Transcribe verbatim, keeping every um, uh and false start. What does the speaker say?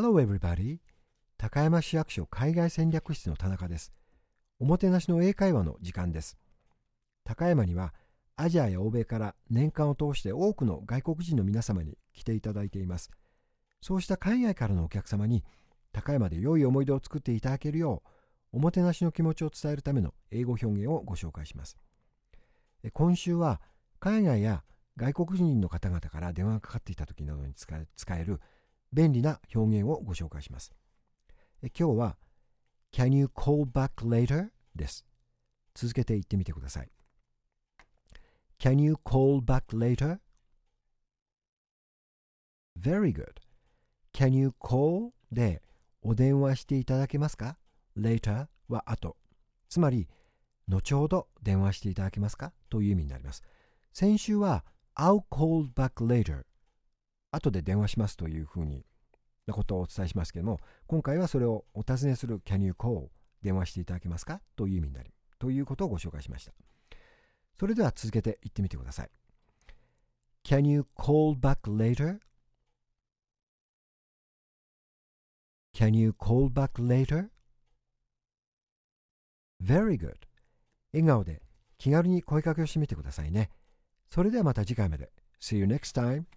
Hello everybody! 高山市役所海外戦略室の田中です。おもてなしの英会話の時間です。高山にはアジアや欧米から年間を通して多くの外国人の皆様に来ていただいています。そうした海外からのお客様に高山で良い思い出を作っていただけるよう、おもてなしの気持ちを伝えるための英語表現をご紹介します。今週は海外や外国人の方々から電話がかかっていた時などに使え、使える便利な表現をご紹介します。今日は Can you call back later? です。続けて言ってみてください。Can you call back later? Very good. Can you call でお電話していただけますか？ Later は後。つまり、後ほど電話していただけますかという意味になります。先週は I'll call back later。後で電話しますというふうになことをお伝えしますけれども、今回はそれをお尋ねする Can you call 電話していただけますかという意味になるということをご紹介しました。それでは続けて言ってみてください。Can you call back later? Can you call back later? Very good. 笑顔で気軽に声かけをしてみてくださいね。それではまた次回まで。See you next time.